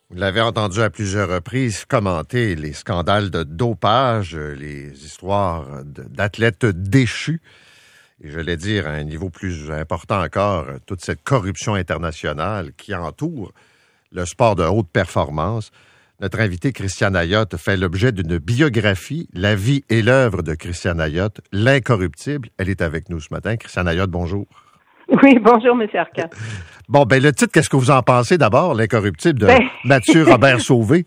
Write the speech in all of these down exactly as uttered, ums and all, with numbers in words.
Vous l'avez entendu à plusieurs reprises commenter les scandales de dopage, les histoires d'athlètes déchus. Et je vais dire, à un niveau plus important encore, toute cette corruption internationale qui entoure le sport de haute performance. Notre invité, Christiane Ayotte, fait l'objet d'une biographie, La vie et l'œuvre de Christiane Ayotte, l'incorruptible. Elle est avec nous ce matin. Christiane Ayotte, bonjour. Oui, bonjour, M. Arcand. Bon, ben le titre, qu'est-ce que vous en pensez d'abord, l'incorruptible de ben... Mathieu Robert Sauvé?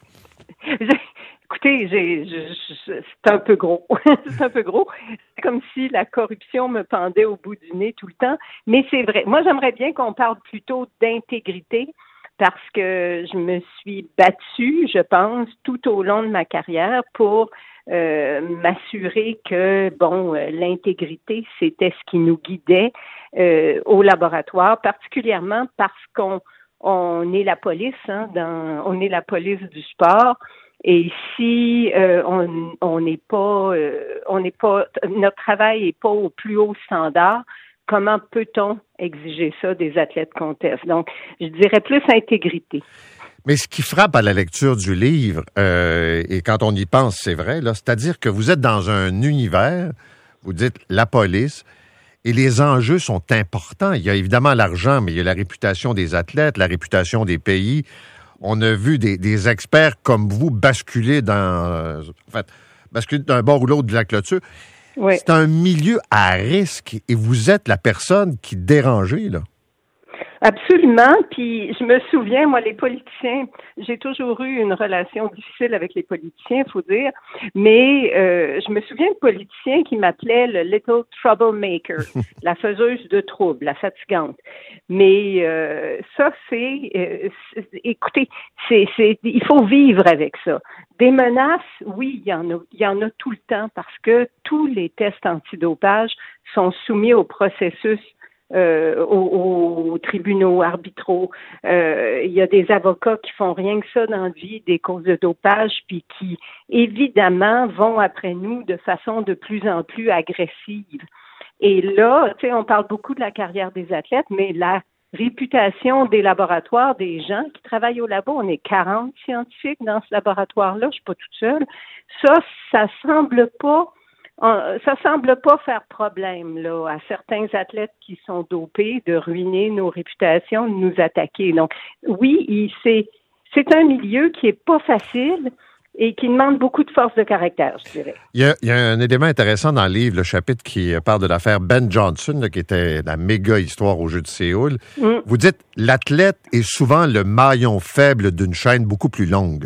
Écoutez, j'ai, je, je, c'est un peu gros. c'est un peu gros. C'est comme si la corruption me pendait au bout du nez tout le temps. Mais c'est vrai. Moi, j'aimerais bien qu'on parle plutôt d'intégrité parce que je me suis battue, je pense, tout au long de ma carrière pour euh, m'assurer que, bon, euh, l'intégrité, c'était ce qui nous guidait euh, au laboratoire, particulièrement parce qu'on on est la police, hein, dans, on est la police du sport. Et si euh, on on n'est pas, euh, on n'est pas, notre travail n'est pas au plus haut standard, comment peut-on exiger ça des athlètes qu'on teste? Donc, je dirais plus intégrité. Mais ce qui frappe à la lecture du livre, euh, et quand on y pense, c'est vrai, là, c'est-à-dire que vous êtes dans un univers, vous dites la police, et les enjeux sont importants. Il y a évidemment l'argent, mais il y a la réputation des athlètes, la réputation des pays. On a vu des, des experts comme vous basculer dans, euh, en fait, basculer d'un bord ou l'autre de la clôture. Oui. C'est un milieu à risque et vous êtes la personne qui dérangez, là. Absolument. Puis je me souviens, moi, les politiciens, j'ai toujours eu une relation difficile avec les politiciens, il faut dire, mais euh, je me souviens de politiciens qui m'appelaient le little troublemaker, la faiseuse de trouble, la fatigante. Mais euh, ça, c'est, euh, c'est écoutez, c'est, c'est, il faut vivre avec ça. Des menaces, oui, il y en a, il y en a tout le temps parce que tous les tests antidopage sont soumis au processus. Euh, aux, aux tribunaux arbitraux. Euh, il y a des avocats qui font rien que ça dans la vie, des causes de dopage, puis qui, évidemment, vont après nous de façon de plus en plus agressive. Et là, tu sais, on parle beaucoup de la carrière des athlètes, mais la réputation des laboratoires, des gens qui travaillent au labo, on est quarante scientifiques dans ce laboratoire-là, je suis pas toute seule. Ça, ça semble pas Ça semble pas faire problème là à certains athlètes qui sont dopés de ruiner nos réputations, de nous attaquer. Donc, oui, il, c'est, c'est un milieu qui est pas facile et qui demande beaucoup de force de caractère, je dirais. Il y a, il y a un élément intéressant dans le livre, le chapitre qui parle de l'affaire Ben Johnson, là, qui était la méga histoire aux Jeux de Séoul. Mm. Vous dites, l'athlète est souvent le maillon faible d'une chaîne beaucoup plus longue.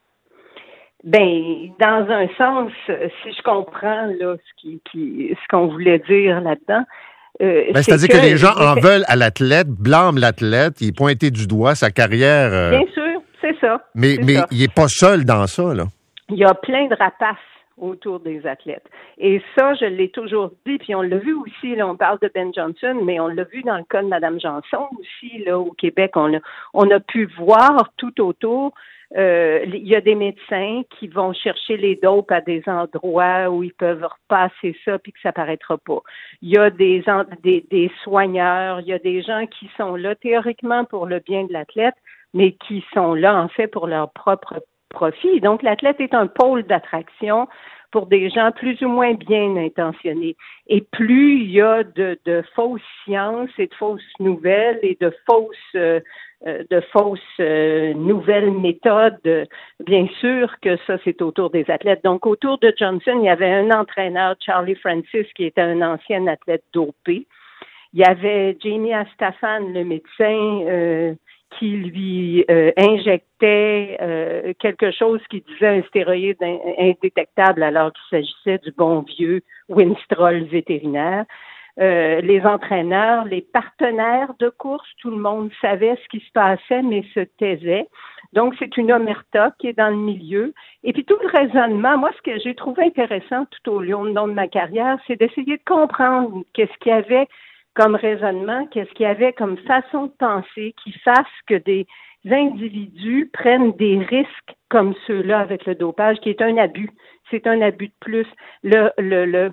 Ben, dans un sens, si je comprends là ce qui, qui ce qu'on voulait dire là-dedans, euh, ben, c'est-à-dire que, que les gens en veulent à l'athlète, blâment l'athlète, il est pointé du doigt sa carrière. Euh... Bien sûr, c'est ça. Mais c'est mais ça. il est pas seul dans ça là. Il y a plein de rapaces autour des athlètes. Et ça, je l'ai toujours dit, puis on l'a vu aussi, là, on parle de Ben Johnson, mais on l'a vu dans le cas de Mme Janson aussi, là, au Québec, on a, on a pu voir tout autour. Euh, il y a des médecins qui vont chercher les dopes à des endroits où ils peuvent repasser ça puis que ça paraîtra pas. Il y a des, des, des soigneurs, il y a des gens qui sont là théoriquement pour le bien de l'athlète, mais qui sont là en fait pour leur propre profit. Donc l'athlète est un pôle d'attraction pour des gens plus ou moins bien intentionnés. Et plus il y a de, de fausses sciences et de fausses nouvelles et de fausses euh, de fausses euh, nouvelles méthodes, bien sûr que ça, c'est autour des athlètes. Donc, autour de Johnson, il y avait un entraîneur, Charlie Francis, qui était un ancien athlète dopé. Il y avait Jamie Astafan, le médecin, euh, qui lui euh, injectait euh, quelque chose qui disait un stéroïde indétectable alors qu'il s'agissait du bon vieux Winstrol vétérinaire. Euh, les entraîneurs, les partenaires de course, tout le monde savait ce qui se passait, mais se taisait. Donc, c'est une omerta qui est dans le milieu. Et puis, tout le raisonnement, moi, ce que j'ai trouvé intéressant tout au long de ma carrière, c'est d'essayer de comprendre qu'est-ce qu'il y avait comme raisonnement, qu'est-ce qu'il y avait comme façon de penser qui fasse que des individus prennent des risques comme ceux-là avec le dopage, qui est un abus. C'est un abus de plus. Le, le, le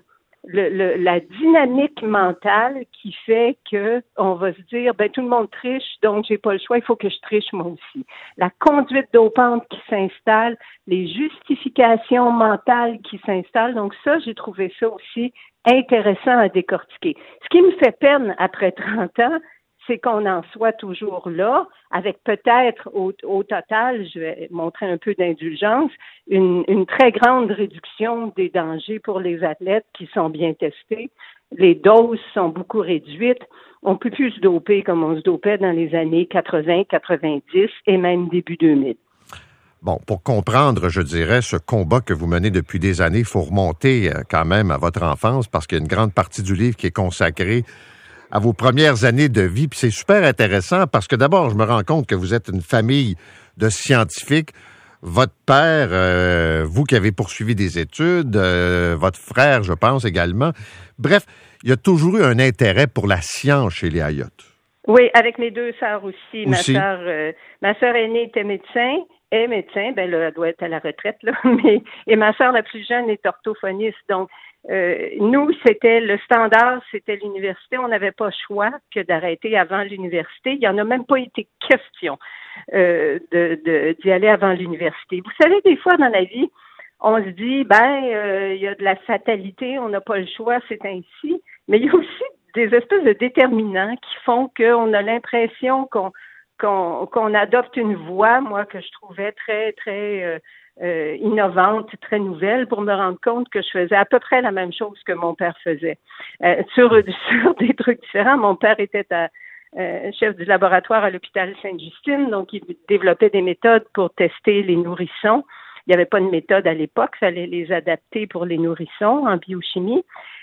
le, le, la dynamique mentale qui fait que on va se dire, ben tout le monde triche, donc j'ai pas le choix, il faut que je triche moi aussi. La conduite dopante qui s'installe, les justifications mentales qui s'installent, donc ça, j'ai trouvé ça aussi intéressant à décortiquer. Ce qui me fait peine après trente ans, c'est qu'on en soit toujours là, avec peut-être au, au total, je vais montrer un peu d'indulgence, une, une très grande réduction des dangers pour les athlètes qui sont bien testés. Les doses sont beaucoup réduites. On peut plus se doper comme on se dopait dans les années quatre-vingts, quatre-vingt-dix et même début deux mille. Bon, pour comprendre, je dirais, ce combat que vous menez depuis des années, il faut remonter quand même à votre enfance parce qu'il y a une grande partie du livre qui est consacrée à vos premières années de vie. Puis c'est super intéressant parce que d'abord, je me rends compte que vous êtes une famille de scientifiques. Votre père, euh, vous qui avez poursuivi des études, euh, votre frère, je pense également. Bref, il y a toujours eu un intérêt pour la science chez les Ayotte. Oui, avec mes deux sœurs aussi. aussi. Ma sœur, euh, ma sœur aînée était médecin. est médecin, ben là, elle doit être à la retraite, là, mais et ma sœur la plus jeune est orthophoniste. Donc, euh, nous, c'était le standard, c'était l'université. On n'avait pas le choix que d'arrêter avant l'université. Il n'y en a même pas été question euh, de, de, d'y aller avant l'université. Vous savez, des fois dans la vie, on se dit, ben, euh, il y a de la fatalité, on n'a pas le choix, c'est ainsi. Mais il y a aussi des espèces de déterminants qui font qu'on a l'impression qu'on Qu'on, qu'on adopte une voie, moi, que je trouvais très, très euh, euh, innovante, très nouvelle, pour me rendre compte que je faisais à peu près la même chose que mon père faisait. Euh, sur, sur des trucs différents, mon père était à, euh, chef du laboratoire à l'hôpital Sainte-Justine, donc il développait des méthodes pour tester les nourrissons. Il n'y avait pas de méthode à l'époque, il fallait les adapter pour les nourrissons en biochimie.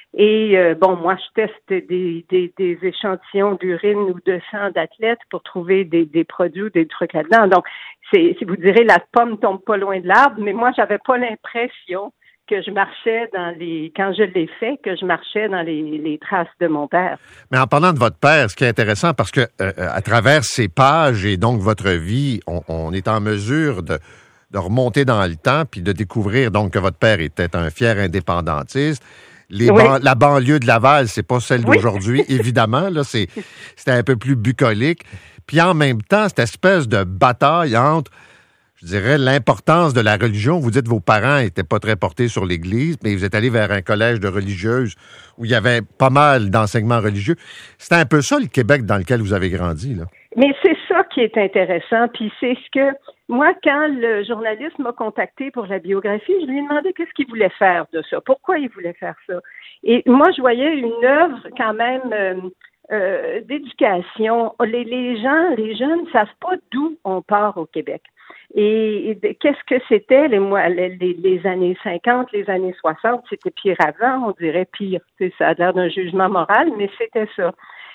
Et euh, bon, moi, je teste des, des, des échantillons d'urine ou de sang d'athlètes pour trouver des, des produits, des trucs là-dedans. Donc, c'est, si vous direz, la pomme tombe pas loin de l'arbre, mais moi, j'avais pas l'impression que je marchais dans les, quand je l'ai fait, que je marchais dans les, les traces de mon père. Mais en parlant de votre père, ce qui est intéressant, parce que euh, à travers ces pages et donc votre vie, on, on est en mesure de, de remonter dans le temps puis de découvrir donc que votre père était un fier indépendantiste. Les oui. ban- la banlieue de Laval, c'est pas celle oui. d'aujourd'hui, évidemment. Là, c'est, c'était un peu plus bucolique. Puis en même temps, cette espèce de bataille entre, je dirais, l'importance de la religion. Vous dites que vos parents n'étaient pas très portés sur l'Église, mais vous êtes allé vers un collège de religieuses où il y avait pas mal d'enseignements religieux. C'était un peu ça, le Québec dans lequel vous avez grandi, là. Mais c'est ça qui est intéressant, puis c'est ce que, moi, quand le journaliste m'a contacté pour la biographie, je lui ai demandé qu'est-ce qu'il voulait faire de ça, pourquoi il voulait faire ça. Et moi, je voyais une œuvre quand même euh, euh, d'éducation. Les, les gens, les jeunes ne savent pas d'où on part au Québec. Et, et qu'est-ce que c'était les, les, les années cinquante, les années soixante, c'était pire avant, on dirait pire. Ça a l'air d'un jugement moral, mais c'était ça.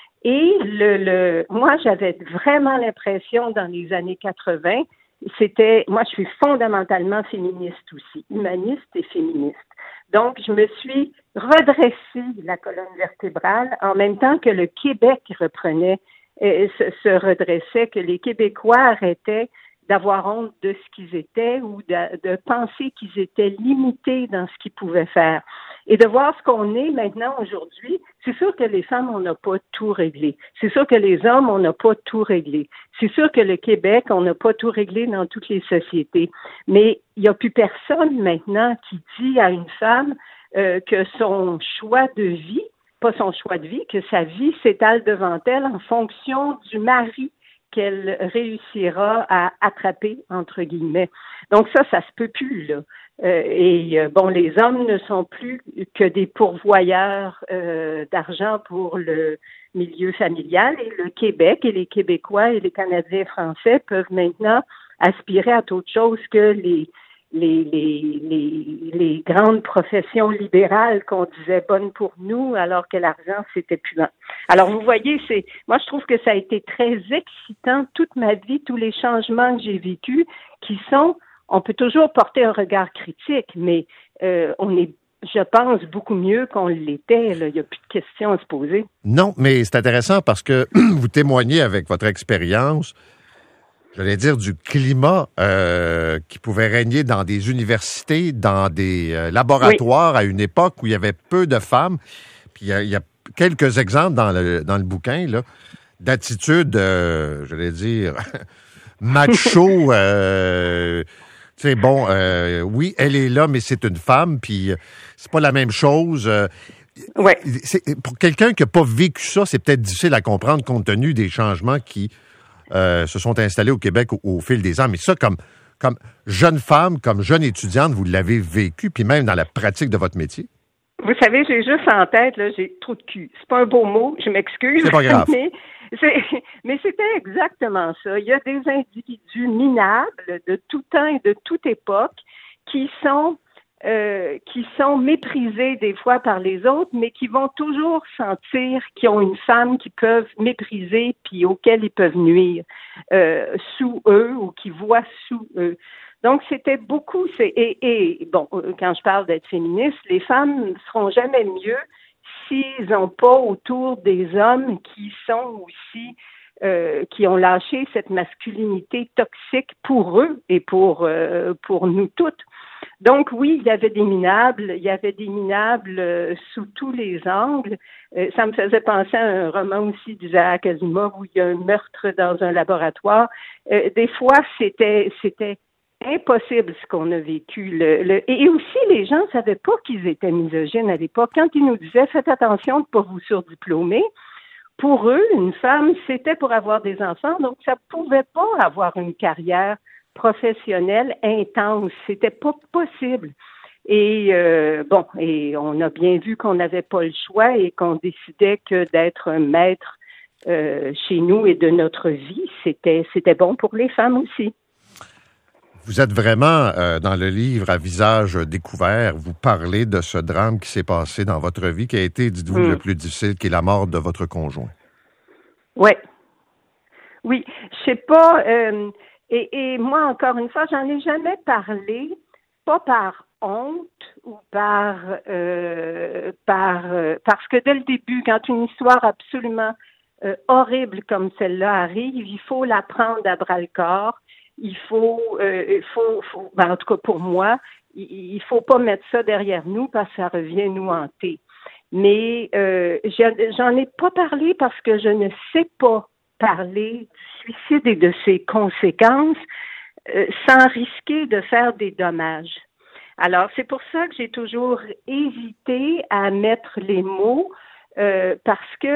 Et le, le, moi, j'avais vraiment l'impression dans les années quatre-vingts, c'était, moi, je suis fondamentalement féministe aussi, humaniste et féministe. Donc, je me suis redressée la colonne vertébrale en même temps que le Québec reprenait, euh, se, se redressait, que les Québécois arrêtaient d'avoir honte de ce qu'ils étaient ou de, de penser qu'ils étaient limités dans ce qu'ils pouvaient faire. Et de voir ce qu'on est maintenant aujourd'hui, c'est sûr que les femmes, on n'a pas tout réglé. C'est sûr que les hommes, on n'a pas tout réglé. C'est sûr que le Québec, on n'a pas tout réglé dans toutes les sociétés. Mais il n'y a plus personne maintenant qui dit à une femme euh, que son choix de vie, pas son choix de vie, que sa vie s'étale devant elle en fonction du mari qu'elle réussira à attraper, entre guillemets. Donc ça, ça se peut plus, là. Euh, et euh, bon, les hommes ne sont plus que des pourvoyeurs euh, d'argent pour le milieu familial et le Québec et les Québécois et les Canadiens français peuvent maintenant aspirer à autre chose que les les les les, les grandes professions libérales qu'on disait bonnes pour nous alors que l'argent c'était puant. Alors vous voyez, c'est moi je trouve que ça a été très excitant toute ma vie, tous les changements que j'ai vécus qui sont, on peut toujours porter un regard critique, mais euh, on est, je pense, beaucoup mieux qu'on l'était. Là. Il n'y a plus de questions à se poser. Non, mais c'est intéressant parce que vous témoignez avec votre expérience j'allais dire, du climat euh, qui pouvait régner dans des universités, dans des euh, laboratoires oui. à une époque où il y avait peu de femmes. Puis il y a, il y a quelques exemples dans le, dans le bouquin, là, d'attitudes, euh, j'allais dire, macho. euh, tu sais, bon, euh, oui, elle est là, mais c'est une femme, puis c'est pas la même chose. Euh, ouais. c'est, pour quelqu'un qui n'a pas vécu ça, c'est peut-être difficile à comprendre compte tenu des changements qui euh, se sont installés au Québec au, au fil des ans. Mais ça, comme, comme jeune femme, comme jeune étudiante, vous l'avez vécu, puis même dans la pratique de votre métier. Vous savez, j'ai juste en tête, là, j'ai trop de cul. C'est pas un beau mot, je m'excuse. C'est pas grave. Mais, c'est, mais c'était exactement ça. Il y a des individus minables de tout temps et de toute époque qui sont euh, qui sont méprisés des fois par les autres, mais qui vont toujours sentir qu'ils ont une femme qu'ils peuvent mépriser puis auquel ils peuvent nuire euh, sous eux ou qui voient sous eux. Donc, c'était beaucoup, c'est, et, et bon, quand je parle d'être féministe, les femmes ne seront jamais mieux s'ils n'ont pas autour des hommes qui sont aussi, euh, qui ont lâché cette masculinité toxique pour eux et pour, euh, pour nous toutes. Donc, oui, il y avait des minables, il y avait des minables euh, sous tous les angles. Euh, ça me faisait penser à un roman aussi d'Isaac Asimov où il y a un meurtre dans un laboratoire. Euh, des fois, c'était, c'était impossible ce qu'on a vécu. Le, le, et aussi, les gens ne savaient pas qu'ils étaient misogynes à l'époque. Quand ils nous disaient « faites attention de ne pas vous surdiplômer », pour eux, une femme, c'était pour avoir des enfants, donc ça ne pouvait pas avoir une carrière professionnelle intense. C'était pas possible. Et euh, bon, et on a bien vu qu'on n'avait pas le choix et qu'on décidait que d'être un maître euh, chez nous et de notre vie, c'était, c'était bon pour les femmes aussi. Vous êtes vraiment, euh, dans le livre, à visage découvert. Vous parlez de ce drame qui s'est passé dans votre vie, qui a été, dites-vous, mmh. le plus difficile, qui est la mort de votre conjoint. Oui. Oui. Je sais pas, euh, et, et moi, encore une fois, j'en ai jamais parlé, pas par honte ou par, euh, par, euh, parce que dès le début, quand une histoire absolument euh, horrible comme celle-là arrive, il faut la prendre à bras-le-corps. Il faut, euh, il faut, faut ben en tout cas pour moi, il, il faut pas mettre ça derrière nous parce que ça revient nous hanter. Mais euh, j'en ai pas parlé parce que je ne sais pas parler du suicide et de ses conséquences euh, sans risquer de faire des dommages. Alors c'est pour ça que j'ai toujours hésité à mettre les mots euh, parce que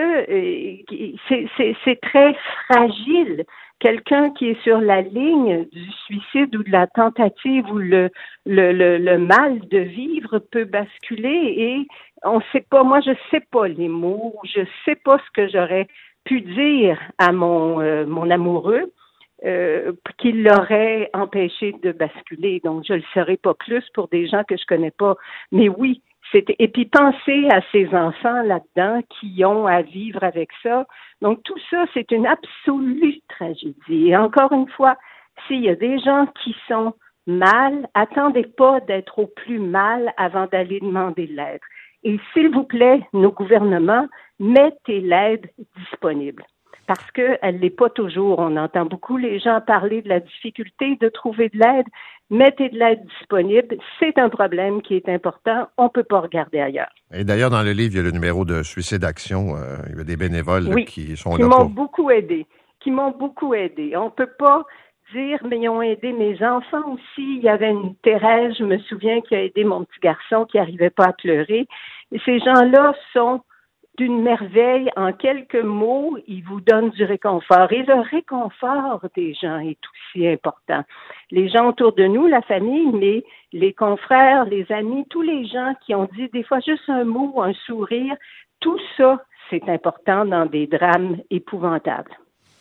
euh, c'est, c'est, c'est très fragile. Quelqu'un qui est sur la ligne du suicide ou de la tentative ou le, le, le, le mal de vivre peut basculer et on sait pas, moi je sais pas les mots, je sais pas ce que j'aurais pu dire à mon, euh, mon amoureux euh, qui l'aurait empêché de basculer. Donc je le saurais pas plus pour des gens que je connais pas. Mais oui, c'était, et puis penser à ces enfants là-dedans qui ont à vivre avec ça. Donc, tout ça, c'est une absolue tragédie. Et encore une fois, s'il y a des gens qui sont mal, attendez pas d'être au plus mal avant d'aller demander de l'aide. Et s'il vous plaît, nos gouvernements, mettez l'aide disponible. Parce qu'elle n'est pas toujours. On entend beaucoup les gens parler de la difficulté de trouver de l'aide. Mettez de l'aide disponible. C'est un problème qui est important. On ne peut pas regarder ailleurs. Et d'ailleurs, dans le livre, il y a le numéro de Suicide Action. Euh, il y a des bénévoles oui, qui sont qui là m'ont pour... beaucoup aidé. Qui m'ont beaucoup aidé. On ne peut pas dire, mais ils ont aidé mes enfants aussi. Il y avait une Thérèse, je me souviens, qui a aidé mon petit garçon qui n'arrivait pas à pleurer. Et ces gens-là sont d'une merveille. En quelques mots, ils vous donnent du réconfort. Et le réconfort des gens est aussi important. Les gens autour de nous, la famille, mais les confrères, les amis, tous les gens qui ont dit des fois juste un mot, un sourire, tout ça, c'est important dans des drames épouvantables.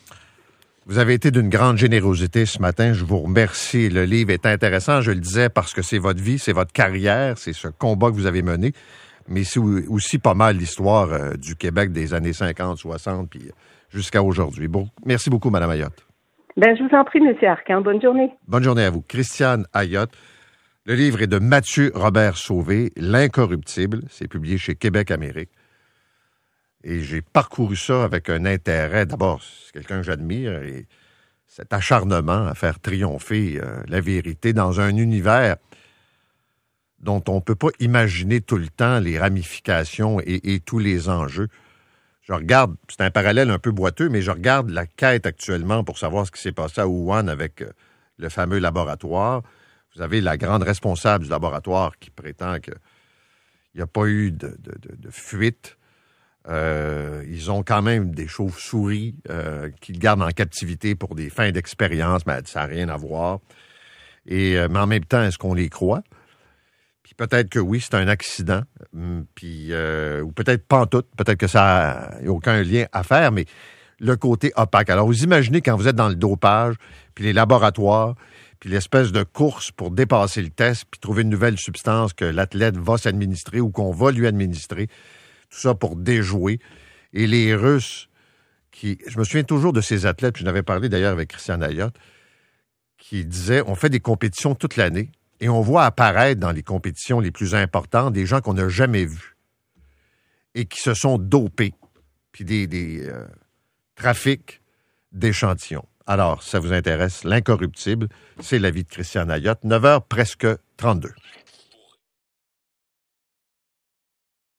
Vous avez été d'une grande générosité ce matin. Je vous remercie. Le livre est intéressant, je le disais, parce que c'est votre vie, c'est votre carrière, c'est ce combat que vous avez mené. Mais c'est aussi pas mal l'histoire euh, du Québec des années cinquante, soixante, puis jusqu'à aujourd'hui. Bon, merci beaucoup, Mme Ayotte. Ben, je vous en prie, M. Arcan. Bonne journée. Bonne journée à vous. Christiane Ayotte. Le livre est de Mathieu Robert Sauvé, L'Incorruptible. C'est publié chez Québec Amérique. Et j'ai parcouru ça avec un intérêt. D'abord, c'est quelqu'un que j'admire et cet acharnement à faire triompher euh, la vérité dans un univers dont on ne peut pas imaginer tout le temps les ramifications et, et tous les enjeux. Je regarde, c'est un parallèle un peu boiteux, mais je regarde la quête actuellement pour savoir ce qui s'est passé à Wuhan avec euh, le fameux laboratoire. Vous avez la grande responsable du laboratoire qui prétend qu'il n'y a pas eu de, de, de, de fuite. Euh, ils ont quand même des chauves-souris euh, qu'ils gardent en captivité pour des fins d'expérience, mais ça n'a rien à voir. Et, euh, mais en même temps, est-ce qu'on les croit? Puis peut-être que oui, c'est un accident, puis euh, ou peut-être pas en tout, peut-être que ça n'a aucun lien à faire, mais le côté opaque. Alors, vous imaginez quand vous êtes dans le dopage, puis les laboratoires, puis l'espèce de course pour dépasser le test, puis trouver une nouvelle substance que l'athlète va s'administrer ou qu'on va lui administrer, tout ça pour déjouer. Et les Russes, qui, je me souviens toujours de ces athlètes, puis j'en avais parlé d'ailleurs avec Christian Ayotte, qui disaient, on fait des compétitions toute l'année, et on voit apparaître dans les compétitions les plus importantes des gens qu'on n'a jamais vus et qui se sont dopés, puis des, des euh, trafics d'échantillons. Alors, ça vous intéresse, l'incorruptible, c'est la vie de Christian Ayotte, neuf heures presque trente-deux.